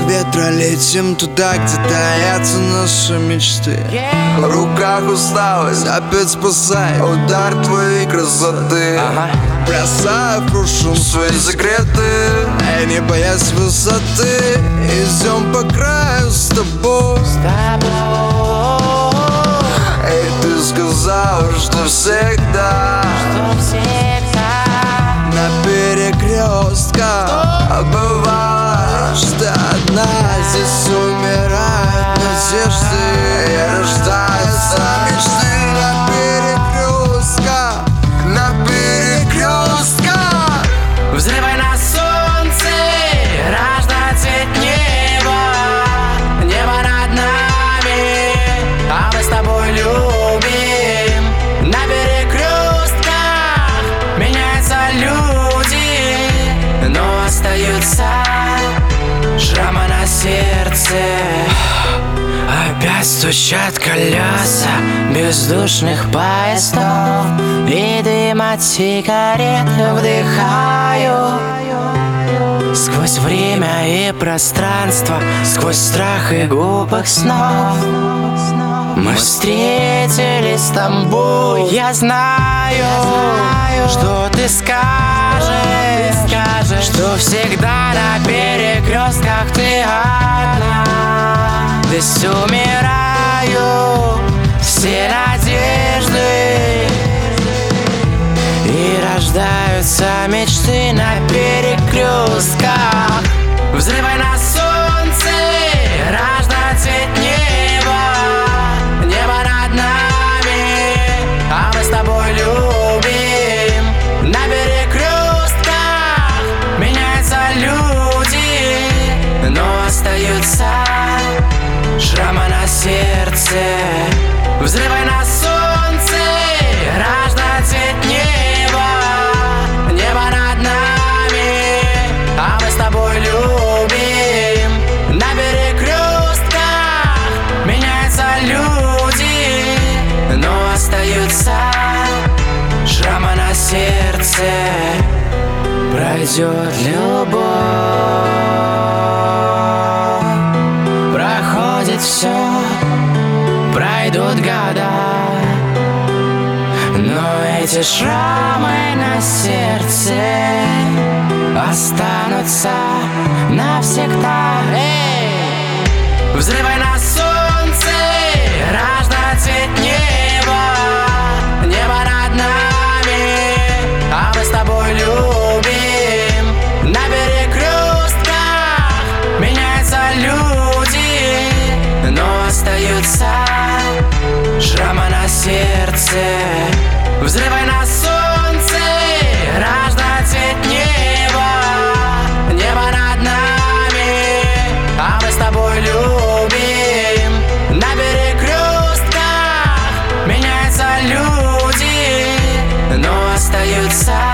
ветра летим туда, где таятся наши мечты. В руках усталость, опять спасай удар твоей красоты. Бросая в прошлом свои секреты, не боясь высоты, идем по краю с тобой. И ты сказала, что всегда на перекрестках бывало, что одна здесь умирают надежды и рождаются мечты. На перекрестках, на перекрестках. Взрывай на солнце, рождать цвет неба, небо над нами, а мы с тобой любим. На перекрестках меняются люди, но остаются шрамы на сердце. Опять стучат колеса бездушных поездов, и дым от сигарет вдыхаю. Сквозь время и пространство, сквозь страх и глупых снов мы встретились с тобой. Я знаю, что ты скажешь, что всегда на перекрестках ты одна. Здесь умираю все надежды, и рождаются мечты на перекрестках. Взрывай на солнце, рождать цвет неба, небо над нами, а мы с тобой любим. На перекрестках меняются люди, но остаются шрамы на сердце. Взрывай на солнце, рождать цвет неба, небо над нами, а мы с тобой любим. На перекрестках меняются люди, но остаются шрамы на сердце. Пройдет любовь, проходит все, пройдут года, но эти шрамы на сердце останутся навсегда. Взрывай на солнце, рождать цвет неба, небо над нами, а мы с тобой любим. На перекрестках меняются люди, но остаются шрамы на сердце. Взрывай на солнце, рождать цвет неба, небо над нами, а мы с тобой любим. На перекрестках меняются люди, но остаются